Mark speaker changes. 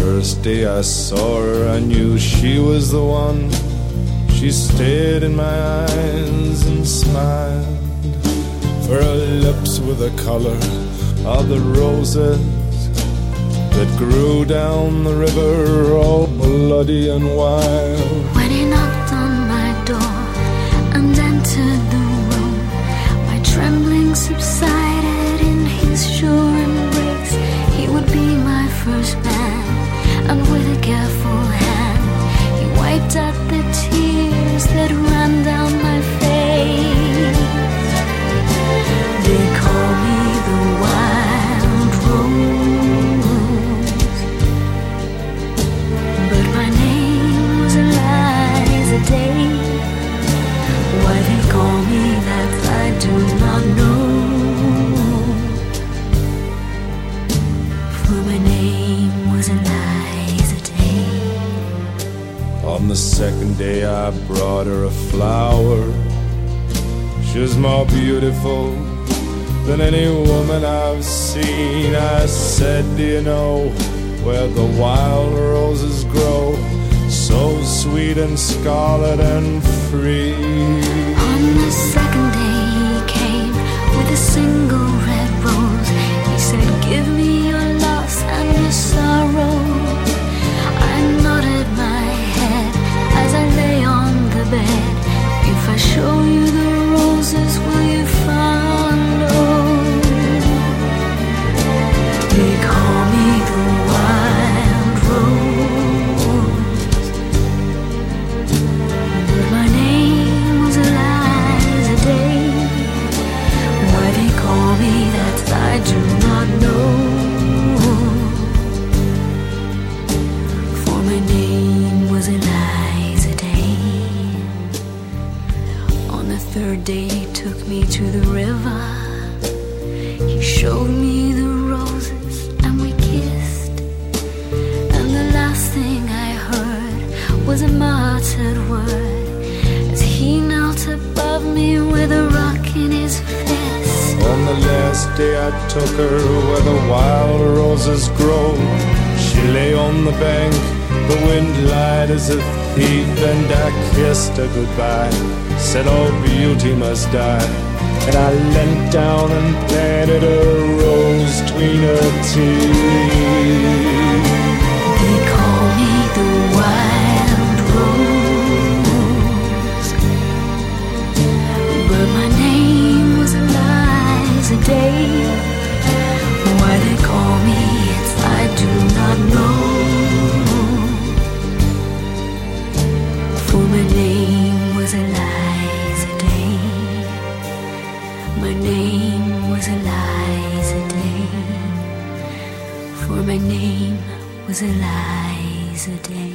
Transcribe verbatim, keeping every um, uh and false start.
Speaker 1: first day I saw her, I knew she was the one. She stared in my eyes and smiled. For her lips were the color of the roses that grew down the river, all bloody and wild.
Speaker 2: When he knocked on my door and entered the room, my trembling subsided in his sure embrace. He would be my first man, and with a careful hand he wiped out the tears that ran down my face. They call me the wild rose, but my name was Eliza Day. Why they call me that I do not know, for my name was Eliza Day.
Speaker 1: On the second day I brought her a flower. She was more beautiful than any woman I've seen. I said, do you know where the wild roses grow, so sweet and scarlet and free?
Speaker 2: On the second day he came with a single red rose. He said, give me your loss and your sorrow. I nodded my head as I lay on the bed. If I show you the roses, will you follow? They call me the wild rose, but my name was Eliza Day. Why they call me that I do not know, for my name was Eliza Day. On the third day he took me to the river. He showed me the roses and we kissed, and the last thing I heard was a muttered word as he knelt above me with a rock in his fist.
Speaker 1: On the last day I took her where the wild roses grow. She lay on the bank, the wind lied as a thief, and I kissed her goodbye, said all beauty must die. And I leant down and planted a rose between her teeth.
Speaker 2: They call me the wild rose, but my name was Eliza Day. Why they call me it I do not know, for my name was Eliza Day. My name was Eliza Day, for my name was Eliza Day.